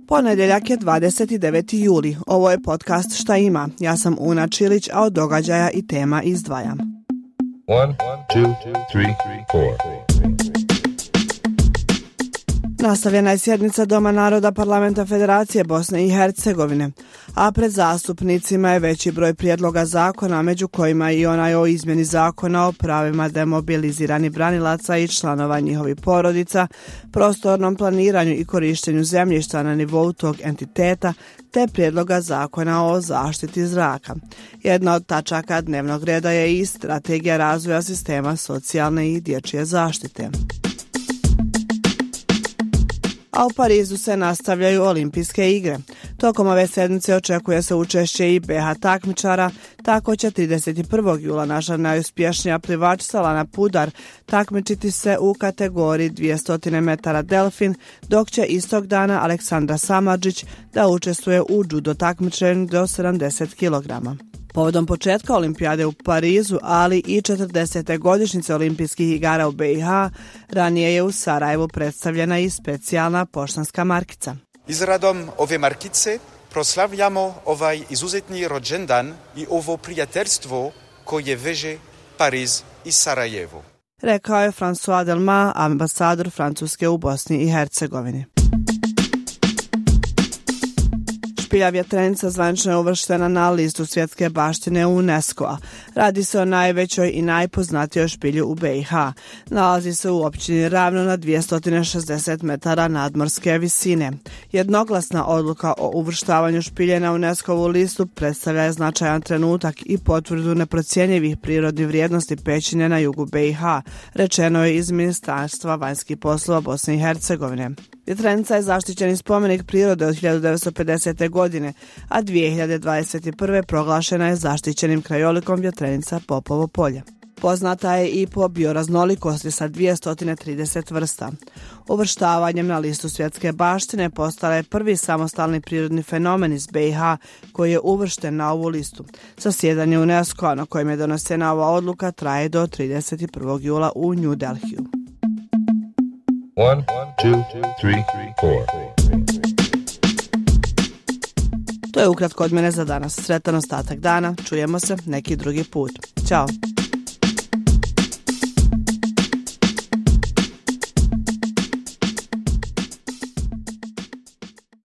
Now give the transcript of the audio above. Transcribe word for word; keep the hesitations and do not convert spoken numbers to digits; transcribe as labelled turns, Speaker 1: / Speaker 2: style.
Speaker 1: Ponedjeljak je dvadeset deveti juli. Ovo je podcast Šta ima. Ja sam Una Čilić, a od događaja i tema izdvajam.
Speaker 2: One, two, three, four.
Speaker 1: Nastavljena je sjednica Doma naroda Parlamenta Federacije Bosne i Hercegovine, a pred zastupnicima je veći broj prijedloga zakona, među kojima i onaj o izmjeni zakona o pravima demobiliziranih branilaca i članova njihovih porodica, prostornom planiranju i korištenju zemljišta na nivou tog entiteta, te prijedloga zakona o zaštiti zraka. Jedna od tačaka dnevnog reda je i strategija razvoja sistema socijalne i dječje zaštite. A u Parizu se nastavljaju olimpijske igre. Tokom ove sedmice očekuje se učešće i be ha takmičara, tako će trideset prvog jula naša najuspješnija plivačica Lana Pudar takmičiti se u kategoriji dvjesto metara delfin, dok će istog dana Aleksandra Samardžić da učestvuje u judo takmičenju do sedamdeset kilograma. Povodom početka olimpijade u Parizu, ali i četrdesete godišnjice olimpijskih igara u be i ha, ranije je u Sarajevu predstavljena i specijalna poštanska markica.
Speaker 3: Izradom ove markice proslavljamo ovaj izuzetni rođendan i ovo prijateljstvo koje veže Pariz i Sarajevo.
Speaker 1: Rekao je François Delmas, ambasador Francuske u Bosni i Hercegovini. Špilja Vjetrenica zvanično je uvrštena na listu svjetske baštine UNESCO-a. Radi se o najvećoj i najpoznatijoj špilji u be i ha. Nalazi se u općini Ravno na dvjesto šezdeset metara nadmorske visine. Jednoglasna odluka o uvrštavanju špilje na UNESCO-vu listu predstavlja je značajan trenutak i potvrdu neprocjenjivih prirodnih vrijednosti pećine na jugu be i ha, rečeno je iz Ministarstva vanjskih poslova Bosne i Hercegovine. Vjetrenica je zaštićeni spomenik prirode od hiljadu devetsto pedesete. godine, a dvije hiljade dvadeset prve. proglašena je zaštićenim krajolikom Vjetrenica Popovo polje. Poznata je i po bioraznolikosti sa dvjesto trideset vrsta. Uvrštavanjem na listu svjetske baštine postala je prvi samostalni prirodni fenomen iz be i ha koji je uvršten na ovu listu. Zasjedanje UNESCO-a na kojem je donesena ova odluka traje do trideset prvog jula u New Delhiju.
Speaker 2: One, two, three, four.
Speaker 1: To je ukratko od mene za danas. Sretan ostatak dana. Čujemo se neki drugi put. Ćao.